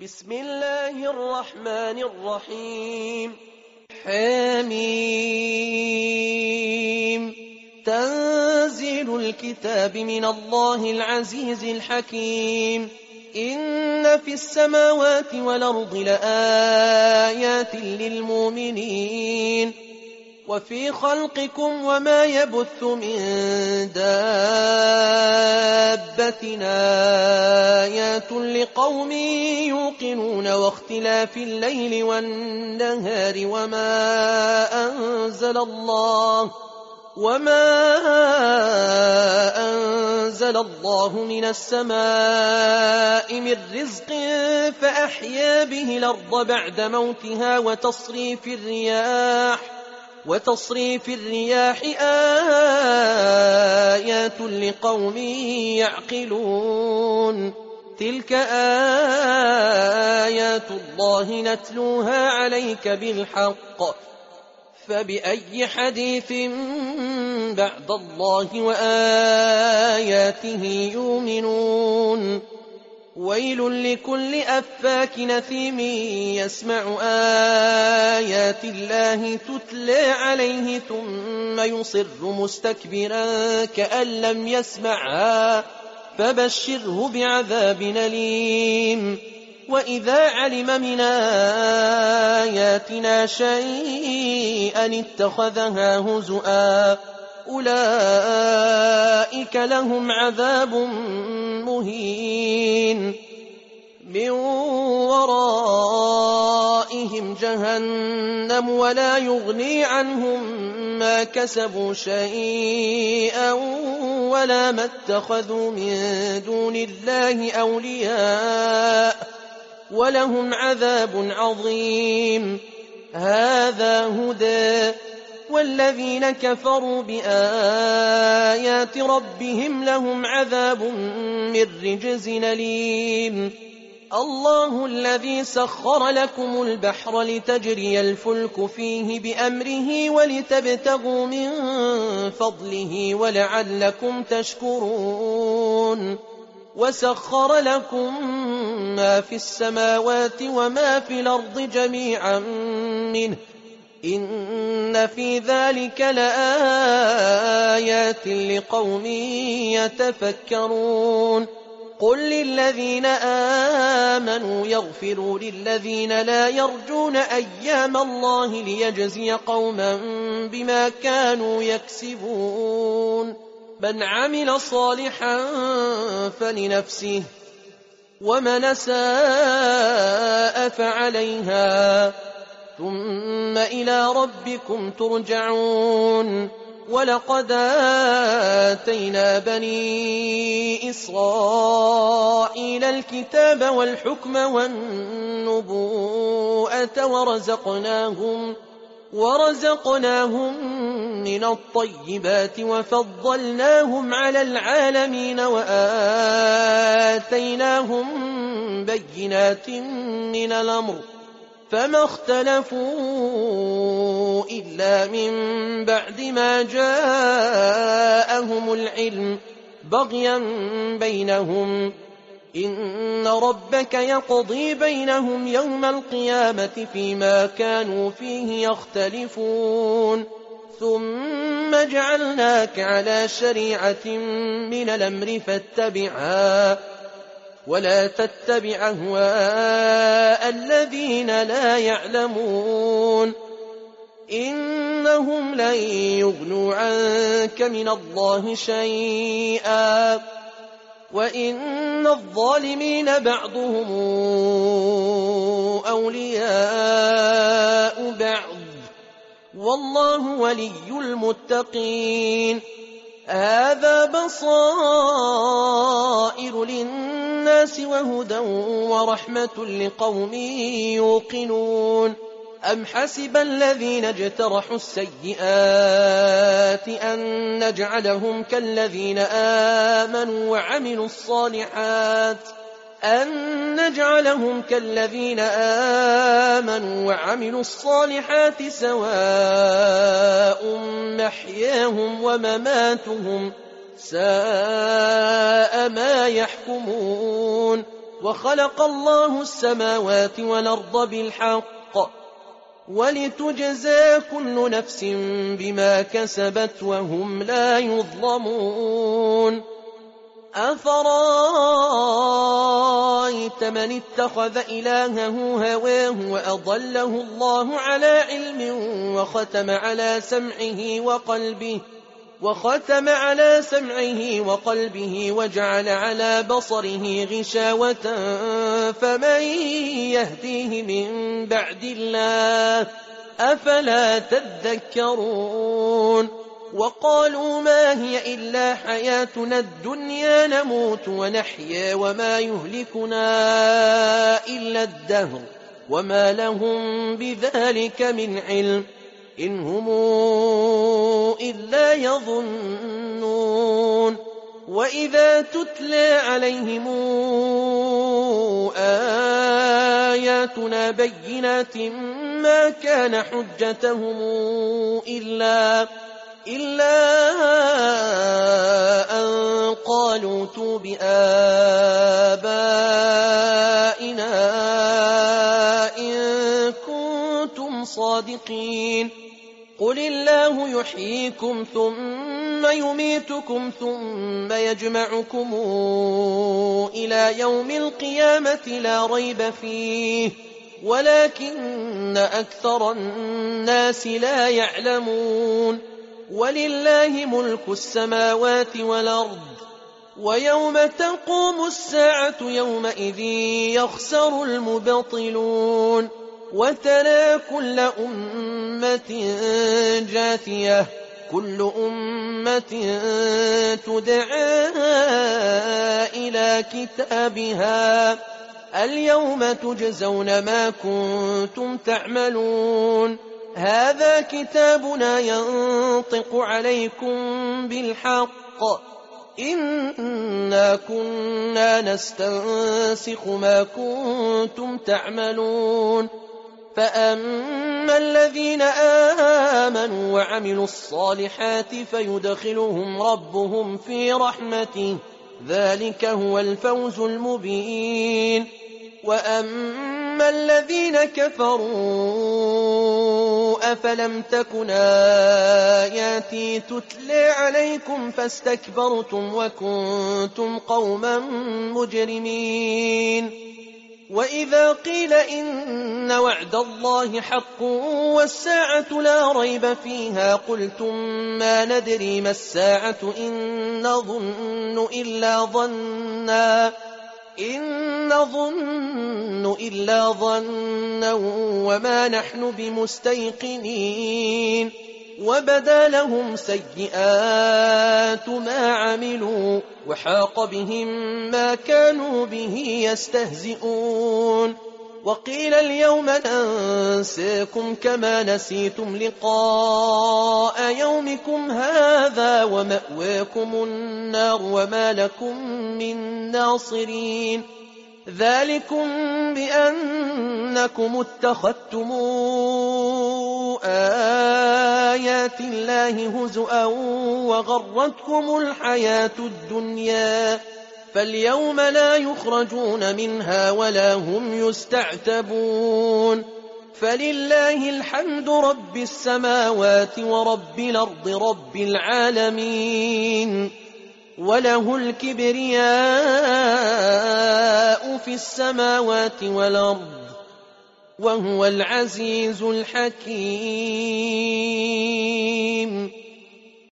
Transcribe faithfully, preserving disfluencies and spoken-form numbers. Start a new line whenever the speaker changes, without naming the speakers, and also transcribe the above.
بسم الله الرحمن الرحيم. حميم. تنزيل الكتاب من الله العزيز الحكيم. إن في السماوات والأرض لآيات للمؤمنين وفي خلقكم وما يبث من دابة آيات لقوم يوقنون واختلاف الليل والنهار وما أنزل الله وما أنزل الله من السماء من رزق فأحيا به الأرض بعد موتها وتصريف الرياح وتصريف الرياح آيات لقوم يعقلون. تلك آيات الله نتلوها عليك بالحق فبأي حديث بعد الله وآياته يؤمنون. ويل لكل أفاك نثيم يسمع آيات الله تتلى عليه ثم يصر مستكبرا كأن لم يسمعها فبشره بعذاب أليم. وإذا علم من آياتنا شيئا اتخذها هزؤا أولئك لهم عذاب مهين. من ورائهم جهنم ولا يغني عنهم ما كسبوا شيئا ولا ما اتخذوا من دون الله أولياء ولهم عذاب عظيم. هذا هدى والذين كفروا بآيات ربهم لهم عذاب من رجز أليم. الله الذي سخر لكم البحر لتجري الفلك فيه بأمره ولتبتغوا من فضله ولعلكم تشكرون. وسخر لكم ما في السماوات وما في الأرض جميعا منه إن في ذلك لآيات لقوم يتفكرون. قل للذين آمنوا يغفروا للذين لا يرجون أيام الله ليجزي قوما بما كانوا يكسبون. من عمل صالحا فلنفسه ومن أساء فعليها ثم إلى ربكم ترجعون. ولقد آتينا بني إسرائيل الكتاب والحكم والنبوءة ورزقناهم ورزقناهم من الطيبات وفضلناهم على العالمين وآتيناهم بينات من الأمر فما اختلفوا إلا من بعد ما جاءهم العلم بغيا بينهم. إن ربك يقضي بينهم يوم القيامة فيما كانوا فيه يختلفون. ثم جعلناك على شريعة من الأمر فاتبعها ولا تتبع أهواء الذين لا يعلمون. إنهم لن يغنوا عنك من الله شيئا وإن الظالمين بعضهم أولياء بعض والله ولي المتقين. هذا بصائر للناس وهدى ورحمة لقوم يوقنون. أم حسب الذين اجترحوا السيئات أن نجعلهم كالذين آمنوا وعملوا الصالحات أن نجعلهم كالذين آمنوا وعملوا الصالحات سواء محياهم ومماتهم ساء ما يحكمون. وخلق الله السماوات والأرض بالحق ولتجزى كل نفس بما كسبت وهم لا يظلمون أفرأيت من اتخذ إلهه هواه وأضله الله على علم وختم على سمعه وقلبه وختم على سمعه وقلبه وجعل على بصره غشاوة فمن يهديه من بعد الله أفلا تذكرون وقالوا ما هي إلا حياتنا الدنيا نموت ونحيا وما يهلكنا إلا الدهر وما لهم بذلك من علم إن هم إلا يظنون وإذا تتلى عليهم آياتنا بينات ما كان حجتهم إلا إلا أن قالوا ائتوا بآبائنا إن كنتم صادقين قل الله يحييكم ثم يميتكم ثم يجمعكم إلى يوم القيامة لا ريب فيه ولكن أكثر الناس لا يعلمون ولله ملك السماوات والأرض ويوم تقوم الساعة يومئذ يخسر المبطلون وترى كل أمة جاثية كل أمة تدعى إلى كتابها اليوم تجزون ما كنتم تعملون هذا كتابنا ينطق عليكم بالحق إنا كنا نستنسخ ما كنتم تعملون فأما الذين آمنوا وعملوا الصالحات فيدخلهم ربهم في رحمته ذلك هو الفوز المبين وأما الذين كفروا أفلم تكن آياتي تتلى عليكم فاستكبرتم وكنتم قوما مجرمين وإذا قيل إن وعد الله حق والساعة لا ريب فيها قلتم ما ندري ما الساعة إن نظن إلا ظنا إن نظن إلا ظنا وما نحن بمستيقنين وبدا لهم سيئات ما عملوا وحاق بهم ما كانوا به يستهزئون وقيل اليوم ننساكم كما نسيتم لقاء يومكم هذا ومأواكم النار وما لكم من ناصرين ذلكم بأنكم اتخذتم آيات الله هزؤا وغرتكم الحياة الدنيا فاليوم لا يخرجون منها ولا هم يستعتبون فلله الحمد رب السماوات ورب الأرض رب العالمين وله الكبرياء في السماوات والأرض وهو العزيز الحكيم